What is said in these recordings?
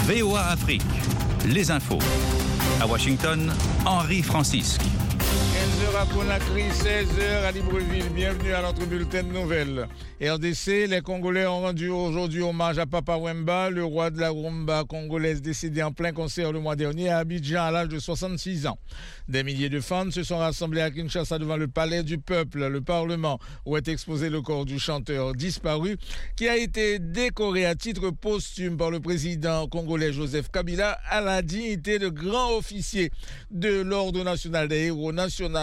VOA Afrique, les infos. À Washington, Henri Francisque. 15h à Conakry, 16h à Libreville. Bienvenue à notre bulletin de nouvelles. RDC, les Congolais ont rendu aujourd'hui hommage à Papa Wemba, le roi de la rumba congolaise décédé en plein concert le mois dernier à Abidjan à l'âge de 66 ans. Des milliers de fans se sont rassemblés à Kinshasa devant le palais du peuple, le Parlement, où est exposé le corps du chanteur disparu qui a été décoré à titre posthume par le président congolais Joseph Kabila à la dignité de grand officier de l'Ordre national des héros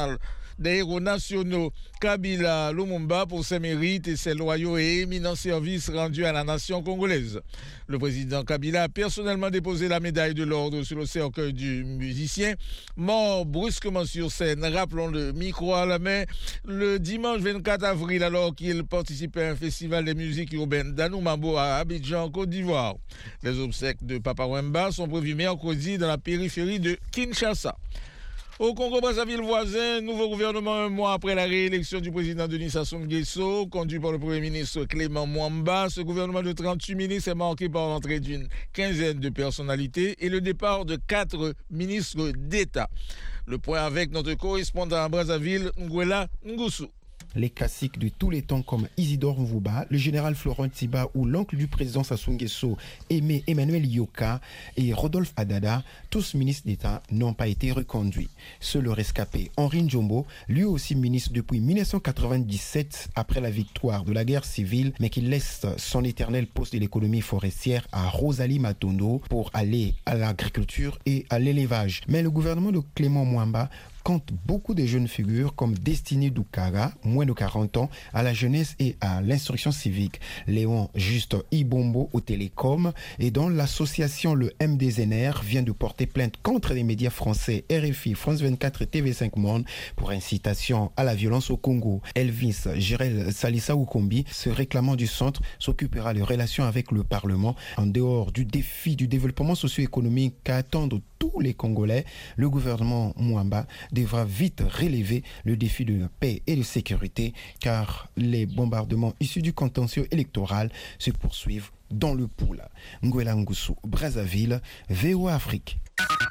nationaux Kabila Lumumba pour ses mérites et ses loyaux et éminents services rendus à la nation congolaise. Le président Kabila a personnellement déposé la médaille de l'ordre sur le cercueil du musicien, mort brusquement sur scène, rappelons-le, micro à la main, le dimanche 24 avril alors qu'il participait à un festival de musique urbaine d'Anoumabo à Abidjan, Côte d'Ivoire. Les obsèques de Papa Wemba sont prévues mercredi dans la périphérie de Kinshasa. Au Congo-Brazzaville voisin, nouveau gouvernement un mois après la réélection du président Denis Sassou Nguesso, conduit par le Premier ministre Clément Mwamba. Ce gouvernement de 38 ministres est marqué par l'entrée d'une quinzaine de personnalités et le départ de 4 ministres d'État. Le point avec notre correspondant à Brazzaville, Nguela Ngusu. Les classiques de tous les temps comme Isidore Mvouba, le général Florent Tiba ou l'oncle du président Sassou Nguesso, Aimé Emmanuel Yoka et Rodolphe Adada, tous ministres d'État, n'ont pas été reconduits. Seul le rescapé Henri Njombo, lui aussi ministre depuis 1997 après la victoire de la guerre civile, mais qui laisse son éternel poste de l'économie forestière à Rosalie Matondo pour aller à l'agriculture et à l'élevage. Mais le gouvernement de Clément Mwamba compte beaucoup de jeunes figures comme Destiné Doukara, moins de 40 ans, à la jeunesse et à l'instruction civique. Léon Juste Ibombo au télécom et dont l'association le MDZNR vient de porter plainte contre les médias français RFI, France 24 et TV5 Monde pour incitation à la violence au Congo. Elvis Jirel Salissa Oukombi, se réclamant du centre, s'occupera des relations avec le Parlement. En dehors du défi du développement socio-économique qu'attendent tous les Congolais, le gouvernement Mwamba devra vite relever le défi de la paix et de sécurité car les bombardements issus du contentieux électoral se poursuivent dans le Poula. Nguela Ngusu, Brazzaville, VOA Afrique.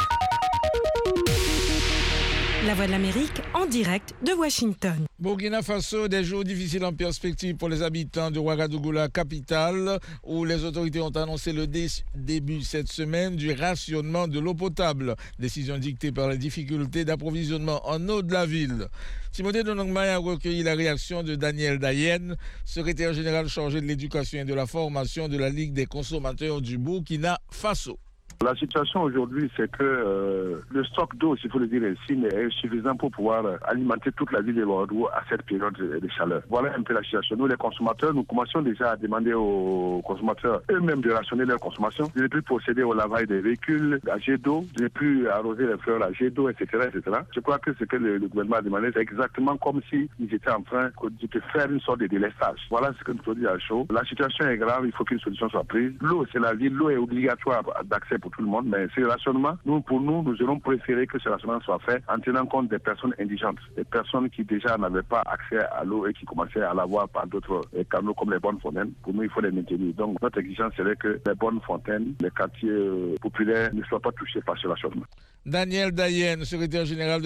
La Voix de l'Amérique en direct de Washington. Burkina Faso, des jours difficiles en perspective pour les habitants de Ouagadougou, la capitale, où les autorités ont annoncé le début cette semaine du rationnement de l'eau potable. Décision dictée par les difficultés d'approvisionnement en eau de la ville. Timothée Donongmaï a recueilli la réaction de Daniel Dayen, secrétaire général chargé de l'éducation et de la formation de la Ligue des consommateurs du Burkina Faso. La situation aujourd'hui, c'est que le stock d'eau, s'il faut le dire ainsi, est suffisant pour pouvoir alimenter toute la ville de Ouagadougou à cette période de chaleur. Voilà un peu la situation. Nous, les consommateurs, nous commençons déjà à demander aux consommateurs eux-mêmes de rationner leur consommation, de ne plus procéder au lavage des véhicules à jet d'eau, de ne plus arroser les fleurs à jet d'eau, etc., etc. Je crois que ce que le gouvernement a demandé, c'est exactement comme s'ils étaient en train de faire une sorte de délestage. Voilà ce que nous faut dire à chaud. La situation est grave, il faut qu'une solution soit prise. L'eau, c'est la vie, l'eau est obligatoire d'accès pour tout le monde, mais ce rationnement, nous aurons préféré que ce rationnement soit fait en tenant compte des personnes indigentes, des personnes qui déjà n'avaient pas accès à l'eau et qui commençaient à l'avoir par d'autres canaux comme les bonnes fontaines. Pour nous, il faut les maintenir. Donc, notre exigence serait que les bonnes fontaines, les quartiers populaires ne soient pas touchés par ce rationnement. Daniel Dayen, secrétaire général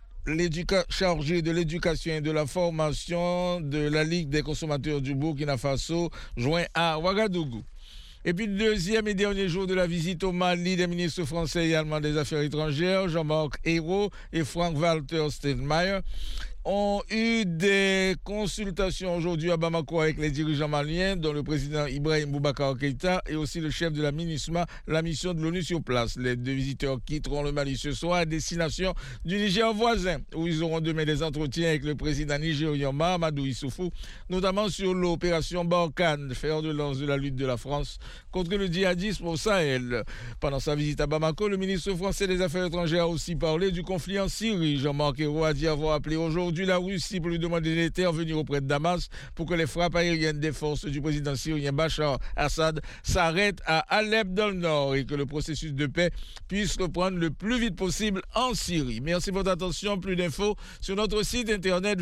chargé de l'éducation et de la formation de la Ligue des consommateurs du Burkina Faso, joint à Ouagadougou. Et puis, deuxième et dernier jour de la visite au Mali des ministres français et allemands des Affaires étrangères, Jean-Marc Ayrault et Frank-Walter Steinmeier, ont eu des consultations aujourd'hui à Bamako avec les dirigeants maliens, dont le président Ibrahim Boubacar Keïta et aussi le chef de la MINUSMA, la mission de l'ONU sur place. Les deux visiteurs quitteront le Mali ce soir à destination du Niger voisin, où ils auront demain des entretiens avec le président nigérian Mahamadou Issoufou, notamment sur l'opération Barkhane, fer de lance de la lutte de la France contre le djihadisme au Sahel. Pendant sa visite à Bamako, le ministre français des Affaires étrangères a aussi parlé du conflit en Syrie. Jean-Marc Ayrault a dit avoir appelé aujourd'hui la Russie pour lui demander d'intervenir auprès de Damas pour que les frappes aériennes des forces du président syrien Bachar Assad s'arrêtent à Alep dans le nord et que le processus de paix puisse reprendre le plus vite possible en Syrie. Merci de votre attention. Plus d'infos sur notre site internet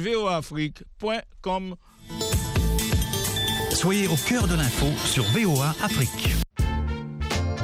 voaafrique.com. Soyez au cœur de l'info sur VOA Afrique.